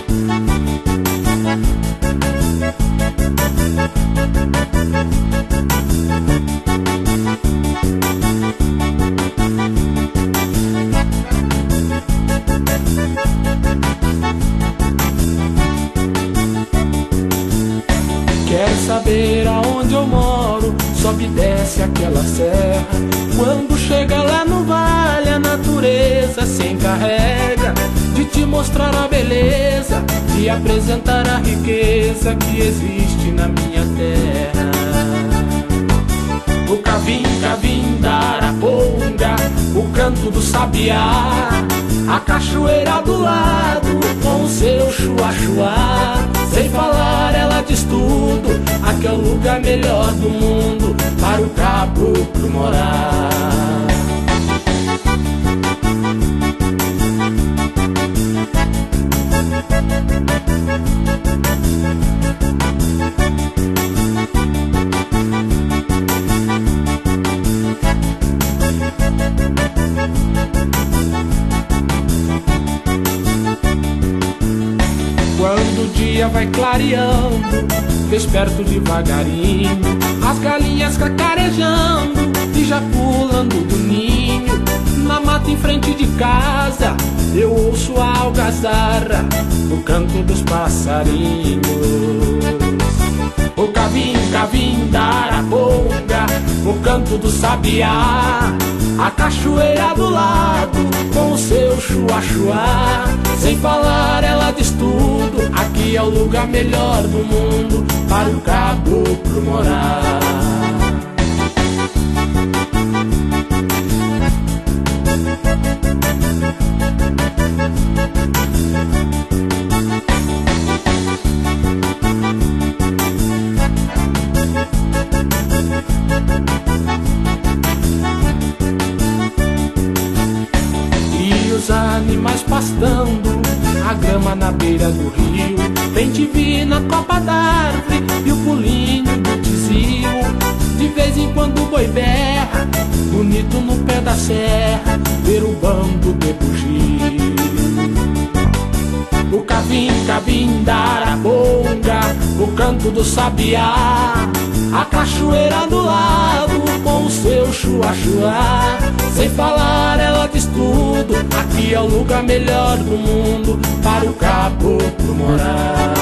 Quer saber aonde eu moro? Sobe e desce aquela serra. Quando chega lá no vale, a natureza se encarrega de te mostrar a beleza e apresentar a riqueza que existe na minha terra. O cavim, cavim da Araponga, o canto do sabiá, a cachoeira do lado com o seu chua-chua. Sem falar ela diz tudo, aqui é o lugar melhor do mundo para o caboclo morar. Quando o dia vai clareando, desperto devagarinho, as galinhas cacarejando e já pulando do ninho. Na mata em frente de casa eu ouço a algazarra, o canto dos passarinhos. O cavim, cavim da Araponga, o canto do sabiá, a cachoeira do lado com o seu chua-chua. Sem falar ela diz tudo, aqui é o lugar melhor do mundo para o caboclo morar. E os animais pastando, a grama na beira do rio, bem divina a copa d'árvore e o pulinho do tizio. De vez em quando o boi berra, bonito no pé da serra, ver o bando de bugio. O cavim, cavim da Araponga, o canto do sabiá, a cachoeira do lado com o seu chua-chua. Sem falar ela diz tudo, aqui é o lugar melhor do mundo para o caboclo morar.